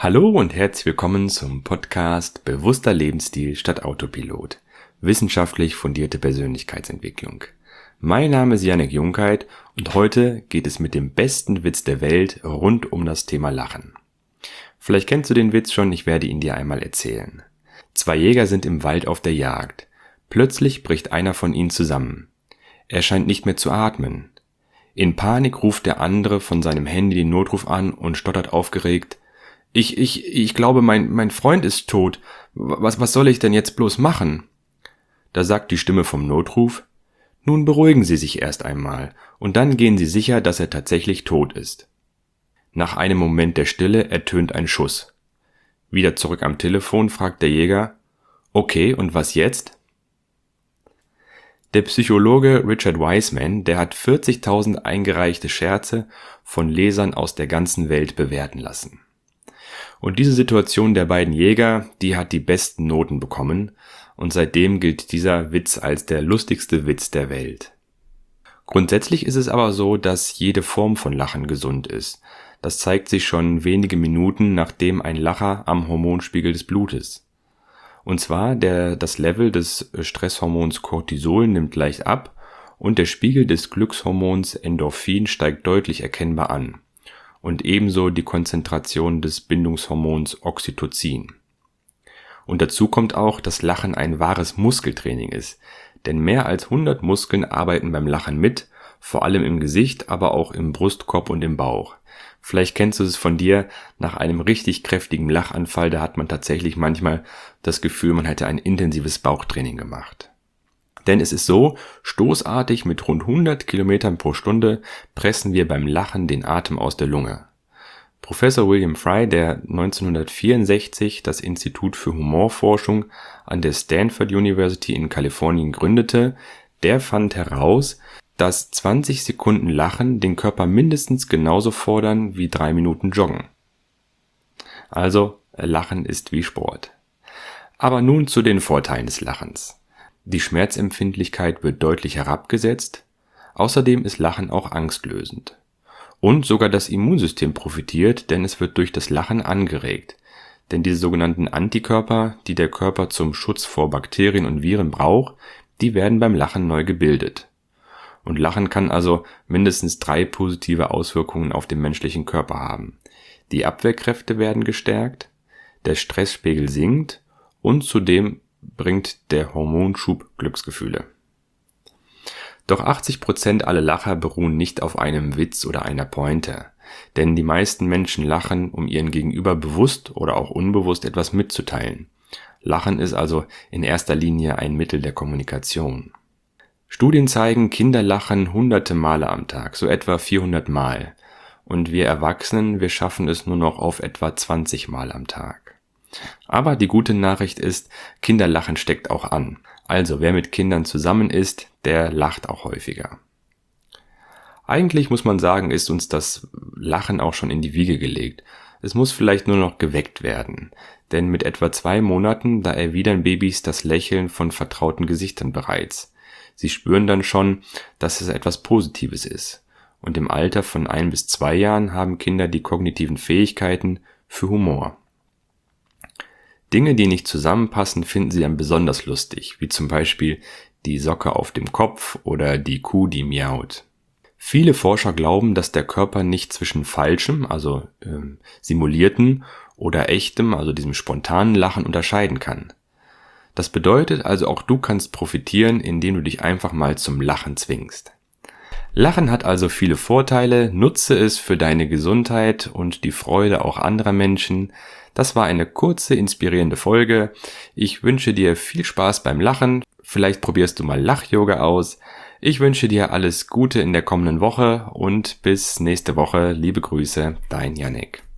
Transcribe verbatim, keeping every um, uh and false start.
Hallo und herzlich willkommen zum Podcast Bewusster Lebensstil statt Autopilot. Wissenschaftlich fundierte Persönlichkeitsentwicklung. Mein Name ist Jannik Junkheit und heute geht es mit dem besten Witz der Welt rund um das Thema Lachen. Vielleicht kennst du den Witz schon, ich werde ihn dir einmal erzählen. Zwei Jäger sind im Wald auf der Jagd. Plötzlich bricht einer von ihnen zusammen. Er scheint nicht mehr zu atmen. In Panik ruft der andere von seinem Handy den Notruf an und stottert aufgeregt: Ich, ich, ich glaube, mein, mein Freund ist tot. Was, was soll ich denn jetzt bloß machen? Da sagt die Stimme vom Notruf: Nun beruhigen Sie sich erst einmal und dann gehen Sie sicher, dass er tatsächlich tot ist. Nach einem Moment der Stille ertönt ein Schuss. Wieder zurück am Telefon fragt der Jäger: Okay, und was jetzt? Der Psychologe Richard Wiseman, der hat vierzigtausend eingereichte Scherze von Lesern aus der ganzen Welt bewerten lassen. Und diese Situation der beiden Jäger, die hat die besten Noten bekommen und seitdem gilt dieser Witz als der lustigste Witz der Welt. Grundsätzlich ist es aber so, dass jede Form von Lachen gesund ist. Das zeigt sich schon wenige Minuten nachdem ein Lacher am Hormonspiegel des Blutes. Und zwar der, das Level des Stresshormons Cortisol nimmt leicht ab und der Spiegel des Glückshormons Endorphin steigt deutlich erkennbar an. Und ebenso die Konzentration des Bindungshormons Oxytocin. Und dazu kommt auch, dass Lachen ein wahres Muskeltraining ist, denn mehr als hundert Muskeln arbeiten beim Lachen mit, vor allem im Gesicht, aber auch im Brustkorb und im Bauch. Vielleicht kennst du es von dir, nach einem richtig kräftigen Lachanfall, da hat man tatsächlich manchmal das Gefühl, man hätte ein intensives Bauchtraining gemacht. Denn es ist so, stoßartig mit rund hundert Kilometern pro Stunde pressen wir beim Lachen den Atem aus der Lunge. Professor William Fry, der neunzehnhundertvierundsechzig das Institut für Humorforschung an der Stanford University in Kalifornien gründete, der fand heraus, dass zwanzig Sekunden Lachen den Körper mindestens genauso fordern wie drei Minuten Joggen. Also, Lachen ist wie Sport. Aber nun zu den Vorteilen des Lachens. Die Schmerzempfindlichkeit wird deutlich herabgesetzt, außerdem ist Lachen auch angstlösend. Und sogar das Immunsystem profitiert, denn es wird durch das Lachen angeregt. Denn diese sogenannten Antikörper, die der Körper zum Schutz vor Bakterien und Viren braucht, die werden beim Lachen neu gebildet. Und Lachen kann also mindestens drei positive Auswirkungen auf den menschlichen Körper haben. Die Abwehrkräfte werden gestärkt, der Stresspegel sinkt und zudem bringt der Hormonschub Glücksgefühle. Doch achtzig Prozent aller Lacher beruhen nicht auf einem Witz oder einer Pointe, denn die meisten Menschen lachen, um ihren Gegenüber bewusst oder auch unbewusst etwas mitzuteilen. Lachen ist also in erster Linie ein Mittel der Kommunikation. Studien zeigen, Kinder lachen hunderte Male am Tag, so etwa vierhundert Mal. Und wir Erwachsenen, wir schaffen es nur noch auf etwa zwanzig Mal am Tag. Aber die gute Nachricht ist, Kinderlachen steckt auch an. Also wer mit Kindern zusammen ist, der lacht auch häufiger. Eigentlich muss man sagen, ist uns das Lachen auch schon in die Wiege gelegt. Es muss vielleicht nur noch geweckt werden. Denn mit etwa zwei Monaten, da erwidern Babys das Lächeln von vertrauten Gesichtern bereits. Sie spüren dann schon, dass es etwas Positives ist. Und im Alter von ein bis zwei Jahren haben Kinder die kognitiven Fähigkeiten für Humor. Dinge, die nicht zusammenpassen, finden sie dann besonders lustig, wie zum Beispiel die Socke auf dem Kopf oder die Kuh, die miaut. Viele Forscher glauben, dass der Körper nicht zwischen falschem, also ähm, simulierten, oder echtem, also diesem spontanen Lachen unterscheiden kann. Das bedeutet also, auch du kannst profitieren, indem du dich einfach mal zum Lachen zwingst. Lachen hat also viele Vorteile, nutze es für deine Gesundheit und die Freude auch anderer Menschen. Das war eine kurze, inspirierende Folge. Ich wünsche dir viel Spaß beim Lachen. Vielleicht probierst du mal Lach-Yoga aus. Ich wünsche dir alles Gute in der kommenden Woche und bis nächste Woche. Liebe Grüße, dein Jannik.